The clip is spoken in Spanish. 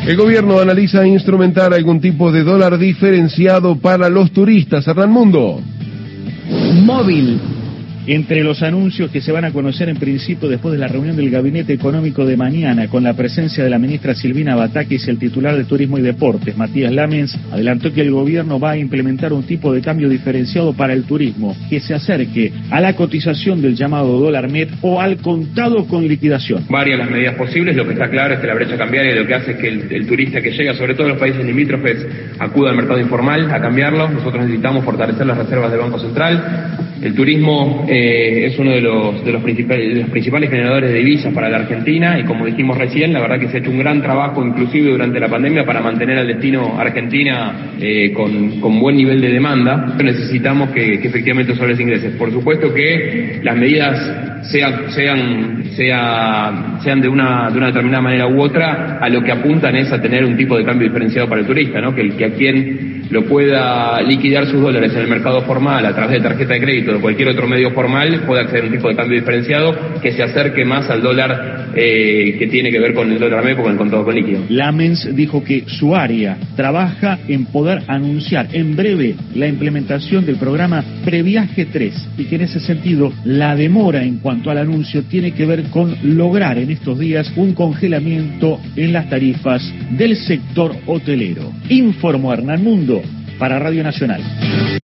El gobierno analiza instrumentar algún tipo de dólar diferenciado para los turistas. Hernán Mundo. Móvil. Entre los anuncios que se van a conocer en principio después de la reunión del Gabinete Económico de mañana, con la presencia de la ministra Silvina Batakis y el titular de Turismo y Deportes, Matías Lamens, adelantó que el gobierno va a implementar un tipo de cambio diferenciado para el turismo, que se acerque a la cotización del llamado dólar MEP o al contado con liquidación. Varias las medidas posibles, lo que está claro es que la brecha cambiaria lo que hace es que el turista que llega, sobre todo en los países limítrofes, acuda al mercado informal a cambiarlo. Nosotros necesitamos fortalecer las reservas del Banco Central. El turismo es uno de los principales generadores de divisas para la Argentina y, como dijimos recién, la verdad que se ha hecho un gran trabajo, inclusive durante la pandemia, para mantener al destino Argentina con buen nivel de demanda. Necesitamos que efectivamente esos dólares ingresen. Por supuesto que las medidas sean de una determinada manera u otra, a lo que apuntan es a tener un tipo de cambio diferenciado para el turista, ¿no? Que a quien lo pueda liquidar sus dólares en el mercado formal a través de tarjeta de crédito o de cualquier otro medio formal pueda acceder a un tipo de cambio diferenciado que se acerque más al dólar que tiene que ver con el dólar MEP o con el contado con líquido. Lamens dijo que su área trabaja en poder anunciar en breve la implementación del programa Previaje 3 y que en ese sentido la demora en cuanto al anuncio tiene que ver con lograr en estos días un congelamiento en las tarifas del sector hotelero. Informó Hernán Mundo para Radio Nacional.